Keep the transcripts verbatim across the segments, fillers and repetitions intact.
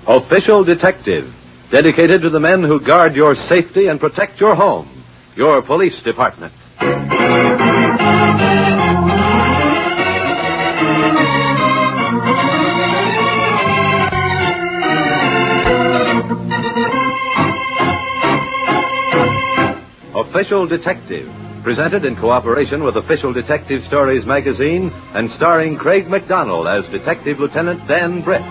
Official Detective, dedicated to the men who guard your safety and protect your home, your police department. Official Detective, presented in cooperation with Official Detective Stories magazine and starring Craig McDonald as Detective Lieutenant Dan Britt.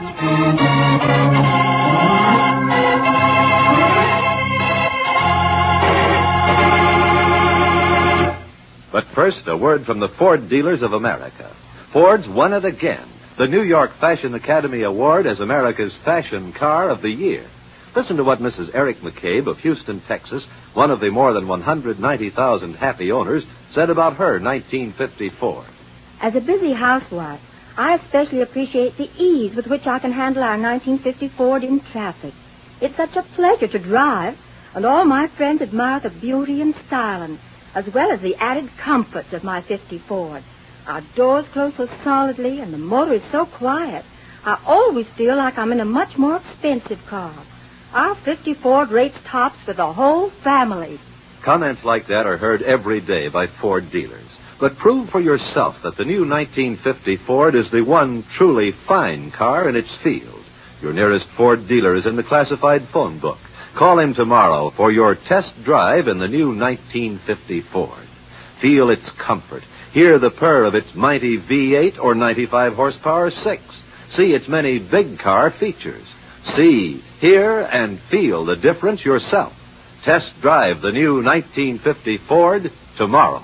But first, a word from the Ford Dealers of America. Ford's won it again, the New York Fashion Academy Award as America's Fashion Car of the Year. Listen to what Missus Eric McCabe of Houston, Texas, one of the more than one hundred ninety thousand happy owners, said about her nineteen fifty Ford. As a busy housewife, I especially appreciate the ease with which I can handle our nineteen fifty Ford in traffic. It's such a pleasure to drive, and all my friends admire the beauty and styling, as well as the added comforts of my fifty Ford. Our doors close so solidly, and the motor is so quiet. I always feel like I'm in a much more expensive car. Our fifty Ford rates tops for the whole family. Comments like that are heard every day by Ford dealers. But prove for yourself that the new nineteen fifty Ford is the one truly fine car in its field. Your nearest Ford dealer is in the classified phone book. Call him tomorrow for your test drive in the new nineteen fifty Ford. Feel its comfort. Hear the purr of its mighty V eight or ninety-five horsepower six. See its many big car features. See, hear, and feel the difference yourself. Test drive the new nineteen fifty Ford tomorrow.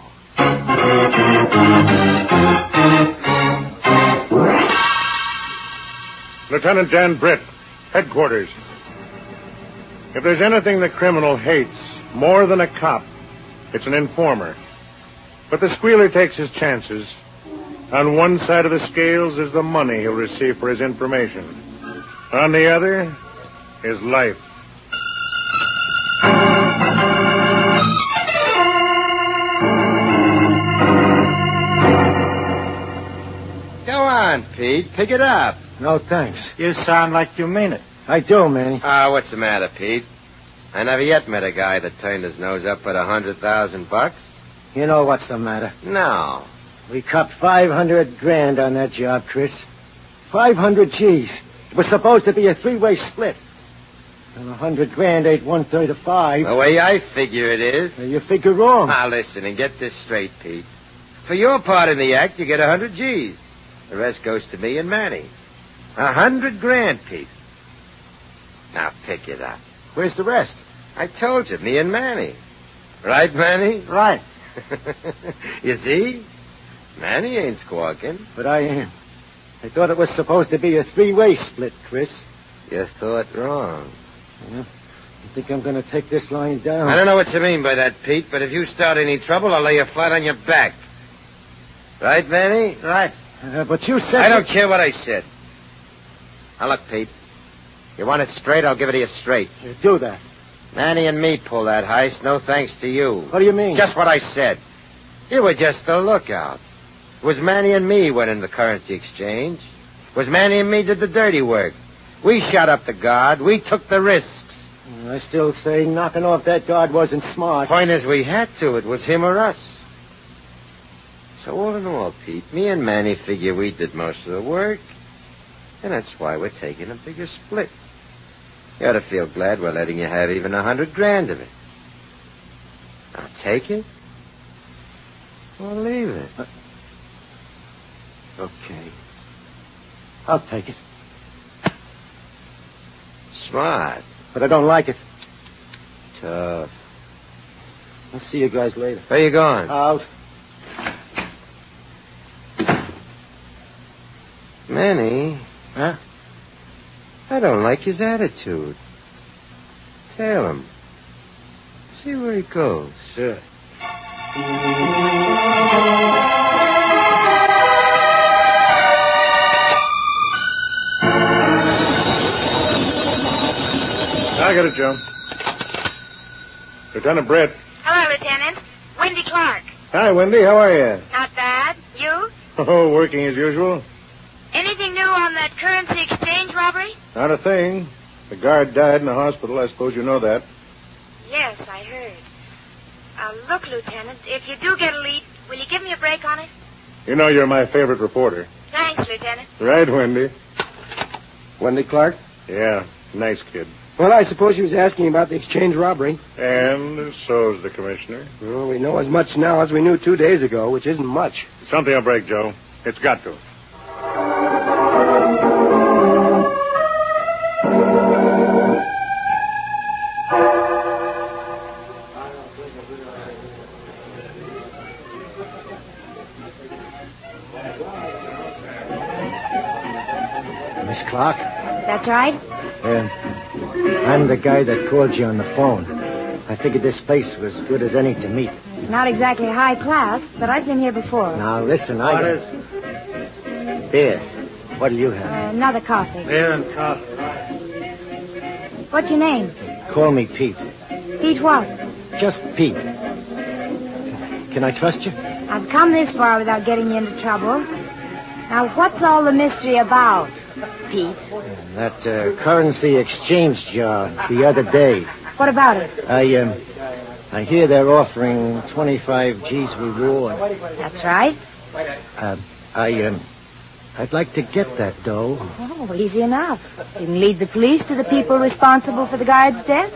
Lieutenant Dan Britt, headquarters. If there's anything the criminal hates more than a cop, it's an informer. But the squealer takes his chances. On one side of the scales is the money he'll receive for his information. On the other, his life. Go on, Pete. Pick it up. No, thanks. You sound like you mean it. I do, Manny. Ah, uh, what's the matter, Pete? I never yet met a guy that turned his nose up at a hundred thousand bucks. You know what's the matter? No. We copped five hundred grand on that job, Chris. Five hundred G's. It was supposed to be a three-way split. And a hundred grand ain't one-third of five. The way I figure it is. You figure wrong. Now, listen and get this straight, Pete. For your part in the act, you get a hundred G's. The rest goes to me and Manny. A hundred grand, Pete. Now, pick it up. Where's the rest? I told you, me and Manny. Right, Manny? Right. You see? Manny ain't squawking. But I am. I thought it was supposed to be a three-way split, Chris. You thought wrong. Yeah. You think I'm going to take this line down? I don't know what you mean by that, Pete, but if you start any trouble, I'll lay you flat on your back. Right, Manny? Right. Uh, but you said... I don't care what I said. Now, look, Pete. You want it straight, I'll give it to you straight. You do that. Manny and me pull that heist, no thanks to you. What do you mean? Just what I said. You were just the lookout. It was Manny and me went in the currency exchange. It was Manny and me did the dirty work. We shot up the guard. We took the risks. I still say knocking off that guard wasn't smart. Point is, we had to. It was him or us. So all in all, Pete, me and Manny figure we did most of the work. And that's why we're taking a bigger split. You ought to feel glad we're letting you have even a hundred grand of it. Now, take it or leave it. Uh, okay. I'll take it. Smart. But I don't like it. Tough. I'll see you guys later. Where you going? Out. Manny. Huh? I don't like his attitude. Tail him. See where he goes. Sure. I got it, Joe. Lieutenant Britt. Hello, Lieutenant. Wendy Clark. Hi, Wendy. How are you? Not bad. You? Oh, working as usual. Anything new on that currency exchange robbery? Not a thing. The guard died in the hospital. I suppose you know that. Yes, I heard. Uh, look, Lieutenant, if you do get a lead, will you give me a break on it? You know you're my favorite reporter. Thanks, Lieutenant. Right, Wendy? Wendy Clark? Yeah, nice kid. Well, I suppose he was asking about the exchange robbery. And so's the commissioner. Well, we know as much now as we knew two days ago, which isn't much. Something will break, Joe. It's got to. Miss Clark? That's right. Yeah. I'm the guy that called you on the phone. I figured this place was good as any to meet. It's not exactly high class, but I've been here before. Now, listen, I... What is... Beer. What do you have? Uh, another coffee. Beer and coffee. What's your name? Call me Pete. Pete what? Just Pete. Can I trust you? I've come this far without getting you into trouble. Now, what's all the mystery about, Pete? That uh, currency exchange job the other day. What about it? I, um, I hear they're offering twenty-five G's reward. That's right. Uh, I, um, I'd like to get that dough. Oh, easy enough. You can lead the police to the people responsible for the guard's death.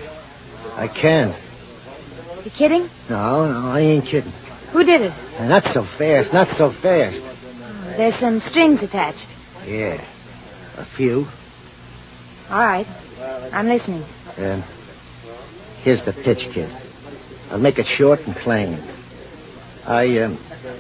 I can. You kidding? No, no, I ain't kidding. Who did it? Uh, not so fast, not so fast. There's some strings attached. Yeah, a few. All right. I'm listening. Um, here's the pitch, kid. I'll make it short and plain. I, um,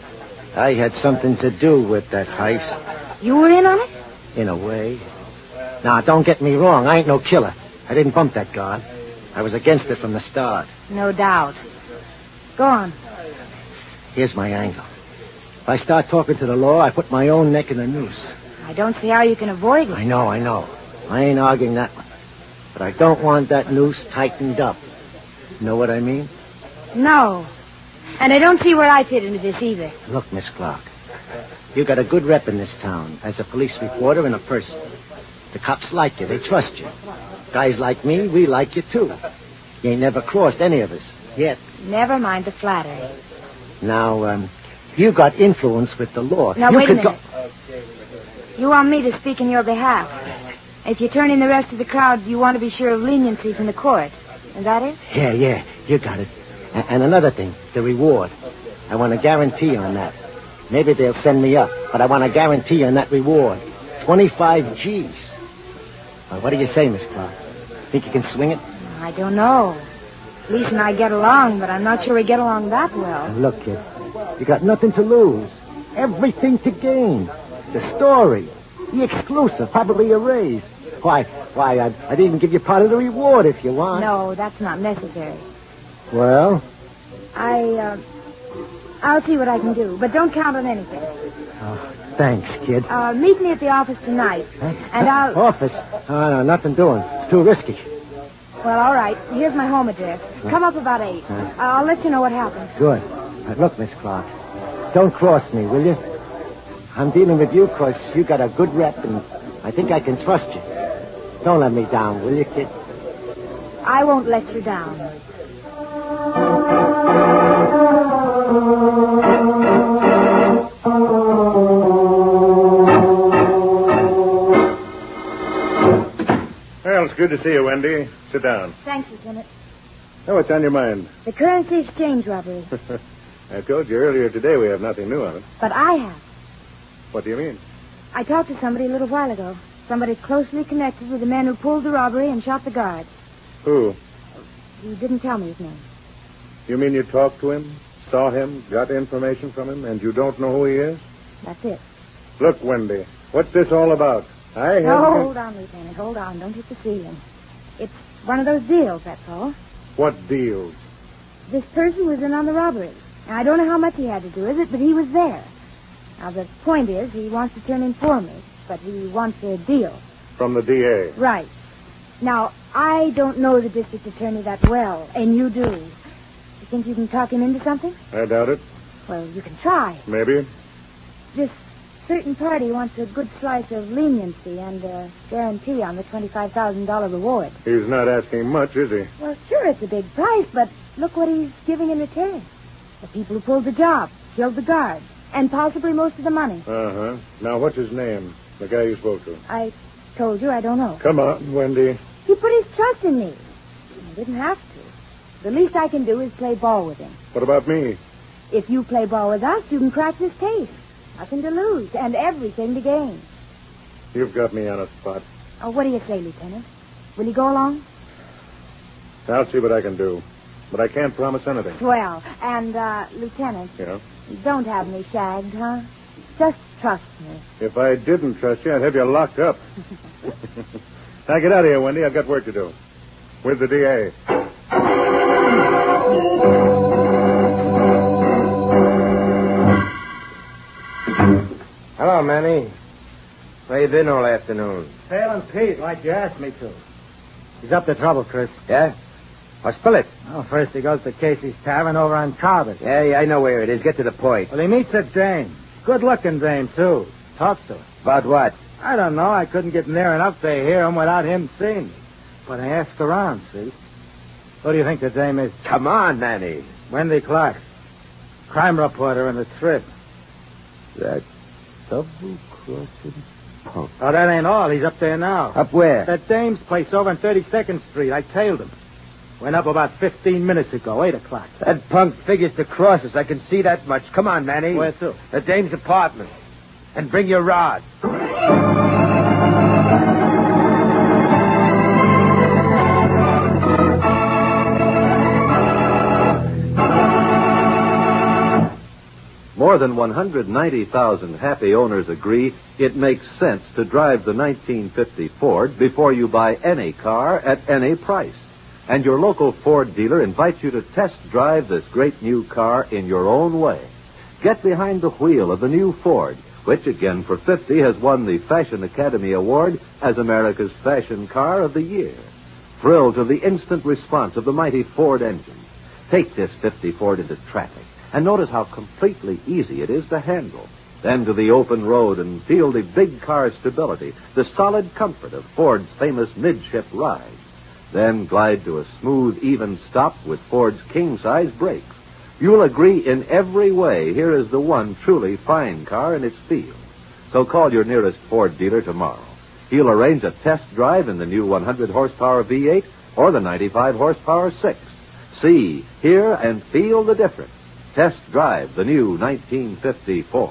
I had something to do with that heist. You were in on it? In a way. Now, don't get me wrong. I ain't no killer. I didn't bump that guard. I was against it from the start. No doubt. Go on. Here's my angle. If I start talking to the law, I put my own neck in the noose. I don't see how you can avoid it. I know, I know. I ain't arguing that one. But I don't want that noose tightened up. Know what I mean? No. And I don't see where I fit into this either. Look, Miss Clark, you got a good rep in this town as a police reporter and a person. The cops like you. They trust you. Guys like me, we like you, too. You ain't never crossed any of us yet. Never mind the flattery. Now, um, you got influence with the law. Now, you wait a could minute. Go... You want me to speak in your behalf. If you turn in the rest of the crowd, you want to be sure of leniency from the court. Is that it? Yeah, yeah, you got it. A- and another thing, the reward. I want a guarantee on that. Maybe they'll send me up, but I want a guarantee on that reward. twenty-five G's. Well, what do you say, Miss Clark? Think you can swing it? I don't know. Lisa and I get along, but I'm not sure we get along that well. Look, kid, you got nothing to lose. Everything to gain. The story. The exclusive, probably a raise. Why, why, I'd, I'd even give you part of the reward if you want. No, that's not necessary. Well? I, uh, I'll see what I can do, but don't count on anything. Oh, thanks, kid. Uh, meet me at the office tonight, Huh? and I'll... Office? Oh, no, nothing doing. It's too risky. Well, all right. Here's my home address. Come up about eight. Huh? I'll let you know what happens. Good. Uh, look, Miss Clark, don't cross me, will you? I'm dealing with you because you got a good rep, and I think I can trust you. Don't let me down, will you, kid? I won't let you down. Well, it's good to see you, Wendy. Sit down. Thanks, Lieutenant. Oh, what's on your mind? The currency exchange robbery. I told you earlier today we have nothing new on it. But I have. What do you mean? I talked to somebody a little while ago. Somebody closely connected with the man who pulled the robbery and shot the guard. Who? He didn't tell me his name. You mean you talked to him, saw him, got information from him, and you don't know who he is? That's it. Look, Wendy, what's this all about? I have... No, hold on, Lieutenant. Hold on. Don't hit the ceiling. It's one of those deals, that's all. What deals? This person was in on the robbery. Now, I don't know how much he had to do with it, but he was there. Now, the point is, he wants to turn in for me, but he wants a deal. From the D A? Right. Now, I don't know the district attorney that well, and you do. You think you can talk him into something? I doubt it. Well, you can try. Maybe. Just certain party wants a good slice of leniency and a guarantee on the twenty-five thousand dollars reward. He's not asking much, is he? Well, sure, it's a big price, but look what he's giving in return. The people who pulled the job, killed the guards, and possibly most of the money. Uh-huh. Now, what's his name? The guy you spoke to. I told you I don't know. Come on, Wendy. He put his trust in me. I didn't have to. The least I can do is play ball with him. What about me? If you play ball with us, you can crack this case. Nothing to lose and everything to gain. You've got me on a spot. Oh, what do you say, Lieutenant? Will you go along? I'll see what I can do. But I can't promise anything. Well, and, uh, Lieutenant. Yeah? Don't have me shagged, huh? Just trust me. If I didn't trust you, I'd have you locked up. Now get out of here, Wendy. I've got work to do. With the D A. Hello, Manny. Where you been all afternoon? Tailing Pete, like you asked me to. He's up to trouble, Chris. Yeah? Well, spill it. Well, first he goes to Casey's Tavern over on Carbon. Yeah, yeah, I know where it is. Get to the point. Well, he meets a dame. Good-looking dame, too. Talks to her. About what? I don't know. I couldn't get near enough to hear him without him seeing me. But I asked around, see? Who do you think the dame is? Come on, Manny. Wendy Clark. Crime reporter in the Trib. That double-crossing punk. Oh, that ain't all. He's up there now. Up where? That dame's place over on thirty-second Street. I tailed him. Went up about fifteen minutes ago, eight o'clock. That punk figures to cross us. I can see that much. Come on, Manny. Where to? The dame's apartment. And bring your rod. More than one hundred ninety thousand happy owners agree it makes sense to drive the nineteen fifty Ford before you buy any car at any price. And your local Ford dealer invites you to test drive this great new car in your own way. Get behind the wheel of the new Ford, which again for fifty has won the Fashion Academy Award as America's Fashion Car of the Year. Thrill to the instant response of the mighty Ford engine. Take this fifty Ford into traffic and notice how completely easy it is to handle. Then to the open road and feel the big car stability, the solid comfort of Ford's famous midship ride. Then glide to a smooth, even stop with Ford's king-size brakes. You'll agree in every way here is the one truly fine car in its field. So call your nearest Ford dealer tomorrow. He'll arrange a test drive in the new one hundred horsepower V eight or the ninety-five horsepower six. See, hear, and feel the difference. Test drive the new nineteen fifty Ford.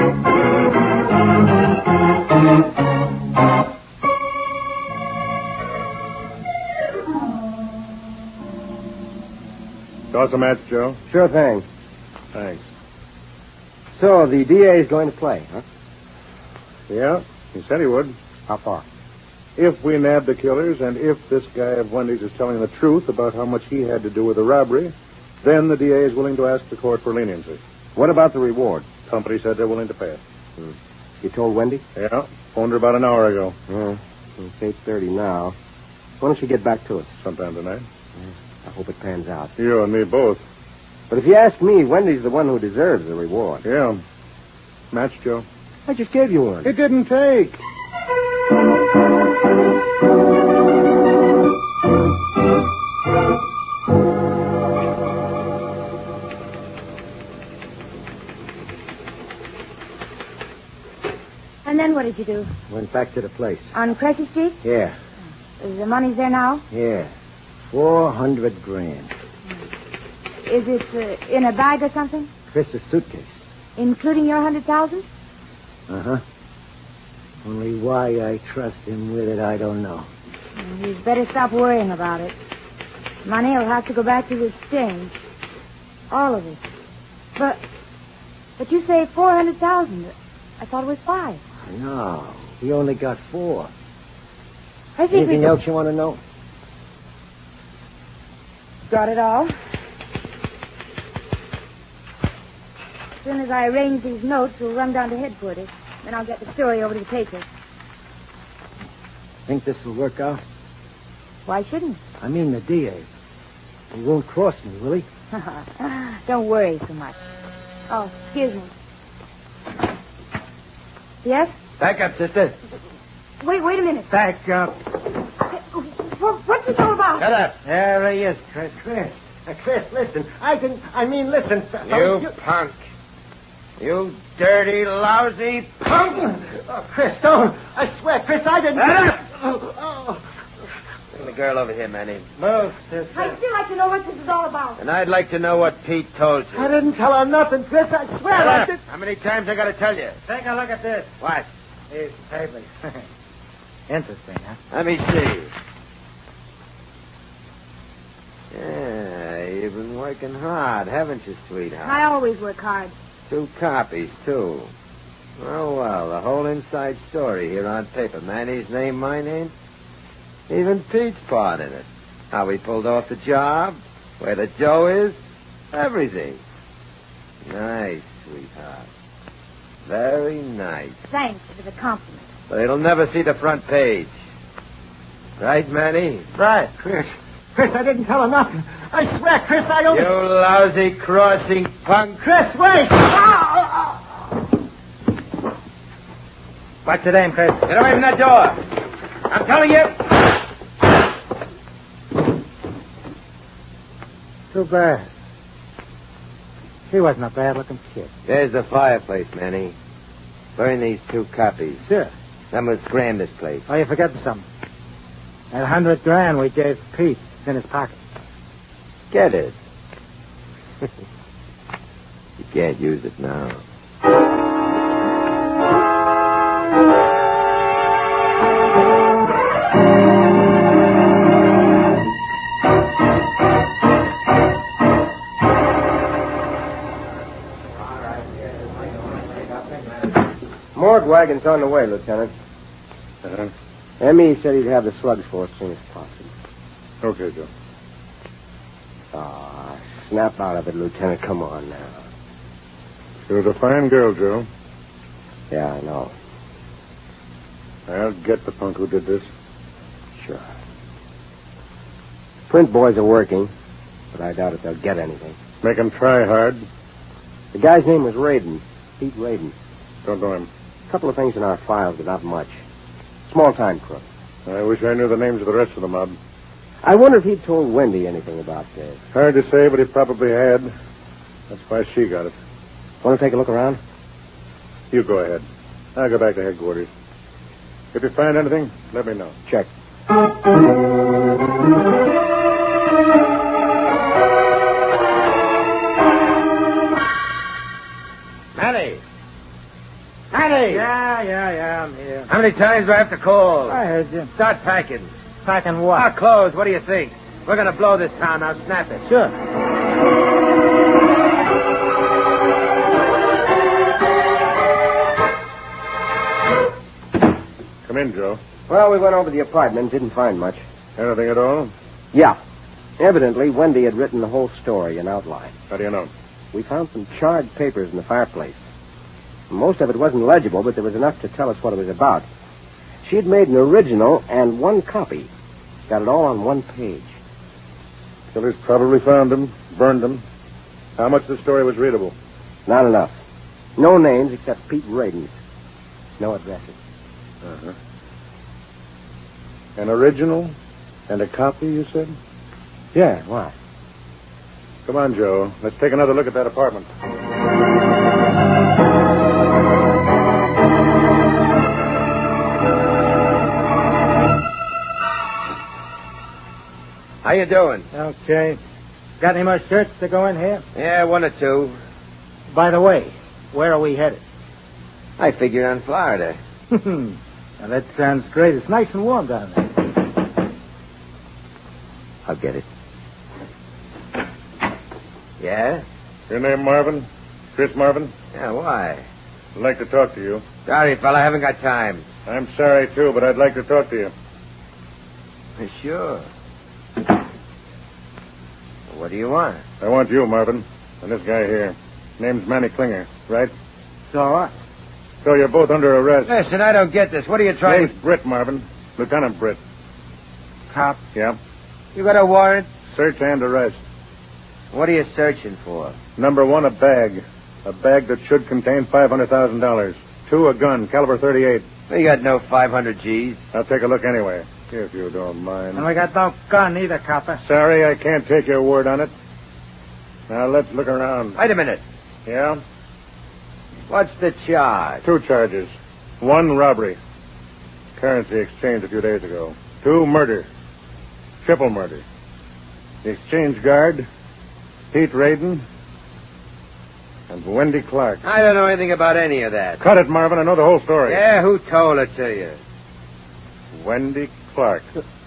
Toss a match, Joe. Sure thing. Thanks. So, the D A is going to play, huh? Yeah, he said he would. How far? If we nab the killers, and if this guy of Wendy's is telling the truth about how much he had to do with the robbery, then the D A is willing to ask the court for leniency. What about the reward? Company said they're willing to pay it. Hmm. You told Wendy? Yeah, phoned her about an hour ago. Oh, it's eight thirty now. Why don't you get back to us? Sometime tonight. Yeah, I hope it pans out. You and me both. But if you ask me, Wendy's the one who deserves the reward. Yeah. Match, Joe. I just gave you one. It didn't take. And then what did you do? Went back to the place. On Cressy Street? Yeah, The money's there now? yeah. Four hundred grand. Is it uh, in a bag or something? Chris's suitcase. Including your hundred thousand? Uh-huh. Only why I trust him with it, I don't know. You'd better stop worrying about it. Money will have to go back to the exchange. All of it. But, but you say four hundred thousand. I thought it was five. No, we only got four. I think Anything we else you want to know? got it all. As soon as I arrange these notes, we'll run down to headquarters. Then I'll get the story over to the paper. Think this will work out? Why shouldn't I mean the D A. He won't cross me, will he? Don't worry so much. Oh, excuse me. Yes? Back up, sister. Wait, wait a minute. Back up. What, what's this all about? Shut up. There he is, Chris. Chris. Uh, Chris, listen. I can. I mean, listen. You, you punk. You dirty, lousy punk. Oh, Chris, don't. I swear, Chris, I didn't. Shut Oh, oh. Bring the girl over here, Manny. Move, sister. I'd still like to know what this is all about. And I'd like to know what Pete told you. I didn't tell her nothing, Chris. I swear Shut I up. did. How many times I got to tell you? Take a look at this. What? These papers. Interesting, huh? Let me see. Yeah, you've been working hard, haven't you, sweetheart? I always work hard. Two copies, too. Oh, well, the whole inside story here on paper. Manny's name, my name. Even Pete's part in it. How he pulled off the job, where the dough is, everything. Nice, sweetheart. Very nice. Thanks for the compliment. But it'll never see the front page. Right, Manny? Right, Chris. Chris, I didn't tell her nothing. I swear, Chris, I don't... You lousy crossing punk. Chris, wait! What's your name, Chris? Get away from that door. I'm telling you. Too bad. She wasn't a bad-looking kid. There's the fireplace, Manny. Burn these two copies. Sure. Then we'll scram this place. Oh, you're forgetting something. That hundred grand we gave Pete is in his pocket. Get it. You can't use it now. Morgue wagon's on the way, Lieutenant. Uh-huh. M E said he'd have the slugs for us as soon as possible. Okay, Joe. Ah, snap out of it, Lieutenant. Come on now. She was a fine girl, Joe. Yeah, I know. I'll get the punk who did this. Sure. Print boys are working, but I doubt if they'll get anything. Make them try hard. The guy's name was Radin. Pete Radin. Don't know him. A couple of things in our files, but not much. Small-time crook. I wish I knew the names of the rest of the mob. I wonder if he'd told Wendy anything about this. Hard to say, but he probably had. That's why she got it. Want to take a look around? You go ahead. I'll go back to headquarters. If you find anything, let me know. Check. Manny! Manny! Yeah, yeah, yeah, I'm here. How many times do I have to call? I heard you. Start packing. Packing what? Our clothes, what do you think? We're going to blow this town now. Snap it. Sure. Come in, Joe. Well, we went over the apartment, didn't find much. Anything at all? Yeah. Evidently, Wendy had written the whole story in outline. How do you know? We found some charred papers in the fireplace. Most of it wasn't legible, but there was enough to tell us what it was about. She'd made an original and one copy. Got it all on one page. Killers probably found them, burned them. How much of the story was readable? Not enough. No names except Pete Radin's. No addresses. Uh-huh. An original and a copy, you said? Yeah, why? Come on, Joe. Let's take another look at that apartment. How you doing? Okay. Got any more shirts to go in here? Yeah, one or two. By the way, where are we headed? I figured on Florida. Now, that sounds great. It's nice and warm down there. I'll get it. Yeah? Your name Marvin? Chris Marvin? Yeah, why? I'd like to talk to you. Sorry, fella, I haven't got time. I'm sorry, too, but I'd like to talk to you. Sure. What do you want? I want you, Marvin, and this guy here. Name's Manny Klinger, right? So what? So you're both under arrest. Listen, I don't get this. What are you trying Name's Britt, Marvin. Lieutenant Britt. Cop? Yeah. You got a warrant? Search and arrest. What are you searching for? Number one, a bag. A bag that should contain five hundred thousand dollars. Two, a gun, caliber thirty-eight. We got no five hundred G's. I'll take a look anyway, if you don't mind. And we got no gun either, copper. Sorry, I can't take your word on it. Now, let's look around. Wait a minute. Yeah? What's the charge? Two charges. One, robbery. Currency exchange a few days ago. Two, murder. Triple murder. The exchange guard, Pete Radin, and Wendy Clark. I don't know anything about any of that. Cut it, Marvin. I know the whole story. Yeah, who told it to you? Wendy Clark.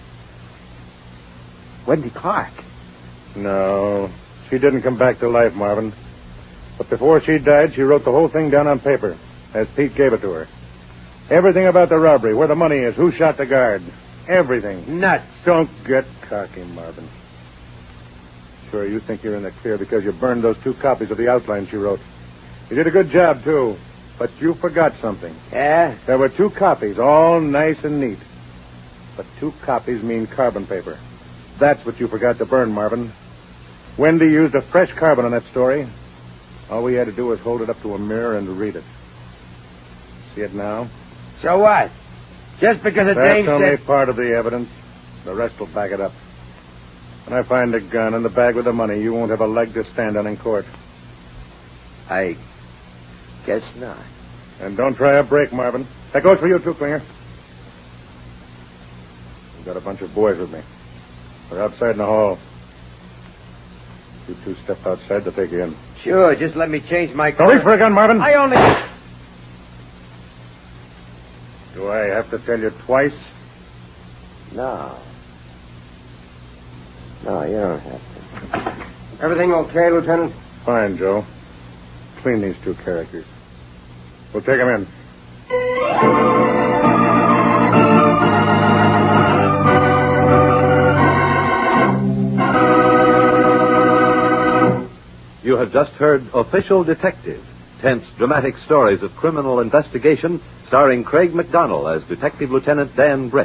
Wendy Clark? No, she didn't come back to life, Marvin. But before she died, she wrote the whole thing down on paper, as Pete gave it to her. Everything about the robbery, where the money is, who shot the guard. Everything. Nuts. Don't get cocky, Marvin. Sure, you think you're in the clear because you burned those two copies of the outline she wrote. You did a good job, too. But you forgot something. Yeah? There were two copies, all nice and neat. But two copies mean carbon paper. That's what you forgot to burn, Marvin. Wendy used a fresh carbon on that story. All we had to do was hold it up to a mirror and read it. See it now? So what? Just because the That's dame only said... part of the evidence. The rest will back it up. When I find the gun and the bag with the money, you won't have a leg to stand on in court. I guess not. And don't try a break, Marvin. That goes for you, too, Klinger. I've got a bunch of boys with me. They're outside in the hall. You two step outside, they'll take you in. Sure, just let me change my... Don't reach for a gun, Marvin. I only... Do I have to tell you twice? No. No, you don't have to. Everything okay, Lieutenant? Fine, Joe. Clean these two characters. We'll take them in. You have just heard Official Detective, tense, dramatic stories of criminal investigation starring Craig McDonnell as Detective Lieutenant Dan Britt.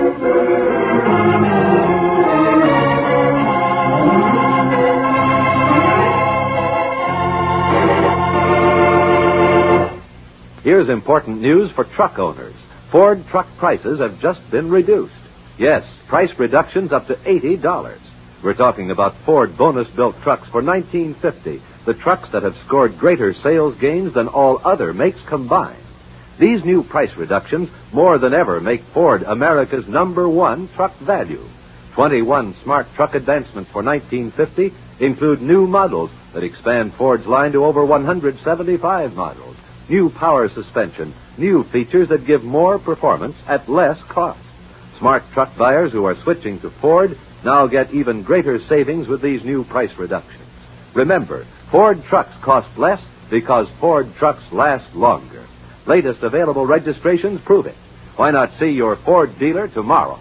Here's important news for truck owners. Ford truck prices have just been reduced. Yes, price reductions up to eighty dollars. We're talking about Ford bonus-built trucks for nineteen fifty, the trucks that have scored greater sales gains than all other makes combined. These new price reductions more than ever make Ford America's number one truck value. twenty-one smart truck advancements for nineteen fifty include new models that expand Ford's line to over one hundred seventy-five models, new power suspension, new features that give more performance at less cost. Smart truck buyers who are switching to Ford now get even greater savings with these new price reductions. Remember, Ford trucks cost less because Ford trucks last longer. Latest available registrations prove it. Why not see your Ford dealer tomorrow?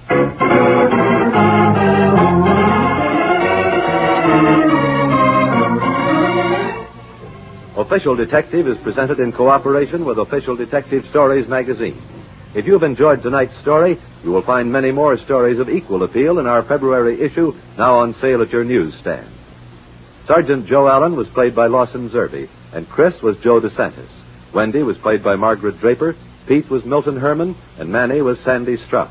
Official Detective is presented in cooperation with Official Detective Stories magazine. If you've enjoyed tonight's story, you will find many more stories of equal appeal in our February issue, now on sale at your newsstand. Sergeant Joe Allen was played by Lawson Zerbe, and Chris was Joe DeSantis. Wendy was played by Margaret Draper, Pete was Milton Herman, and Manny was Sandy Strauss.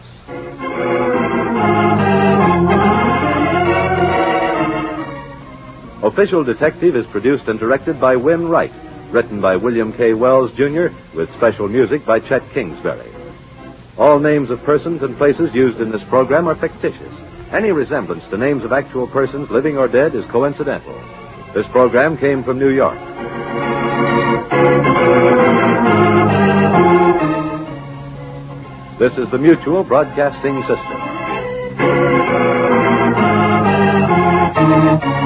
Official Detective is produced and directed by Win Wright, written by William K. Wells, Junior, with special music by Chet Kingsbury. All names of persons and places used in this program are fictitious. Any resemblance to names of actual persons, living or dead, is coincidental. This program came from New York. This is the Mutual Broadcasting System.